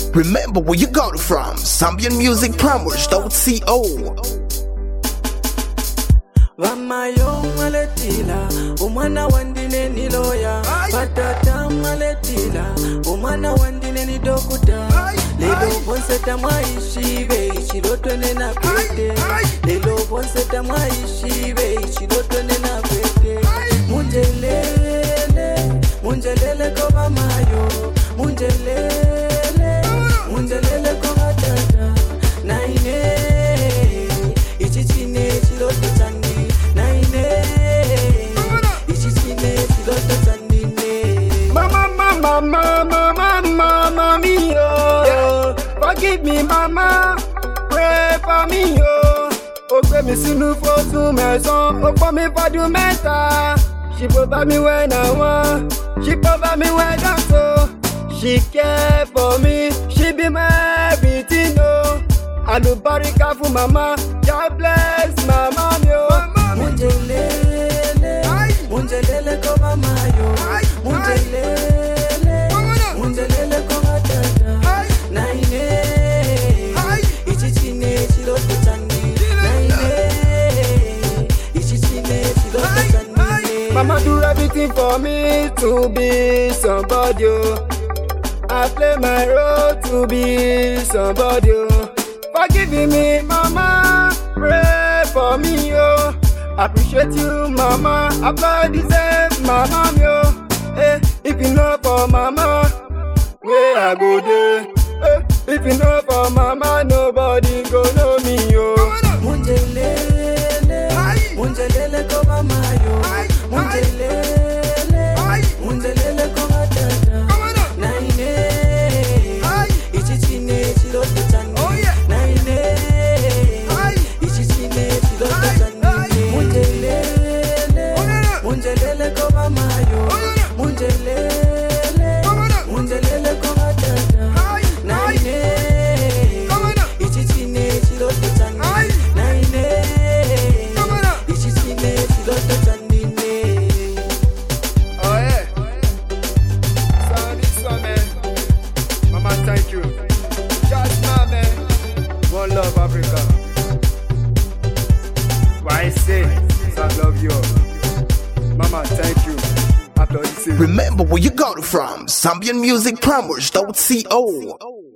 Remember where you got it from. ZambianMusicPromos.co. Vamayo maletila, umana wandine ni loya. Patata maletila, umana wandine ni dokuta. Lelo bonseta mwaishibe, ishirotone na pete. Lelo bonseta mwaishibe, ishirotone na pete. Munjelele koma mayo, munjelele koma tata. Naine, ichichine chiloto tani. Naine, ichichine chiloto tani ne. Mama mio, forgive me mama, pray for me yo. Ope mi sinu fosu maison, ope mi fadu meta. She provide me when I want, she provide me when I so. She care for me, she be my everything no. Alubarika for mama, God bless mama yo. Munjelele koma mayo, munjelele koma tata. Naine, ichichine chiloto tani. Naine, ichichine chiloto tani. Mama do everything for me to be somebody. I play my role to be somebody. Forgiving me, mama, pray for me, yo. Appreciate you, mama, applaud this, mama, yo. Hey, if you know for mama, where I go there. Hey, if you know for mama, nobody go know me, yo. Munjelele koma mayo, munjelele koma tata. Naine, ichichine chiloto tani. Naine, ichichine chiloto tani. Munjelele koma mayo, munjelele koma tata. Naine, ichichine chiloto tani. Naine, ichichine chiloto tani ne. Oh yeah. So this one, man. Mama, thank you. Just my man. One love, Africa. Why I say, I love you. Mama, thank you. After this. Remember where you got it from. ZambianMusicPromos.co.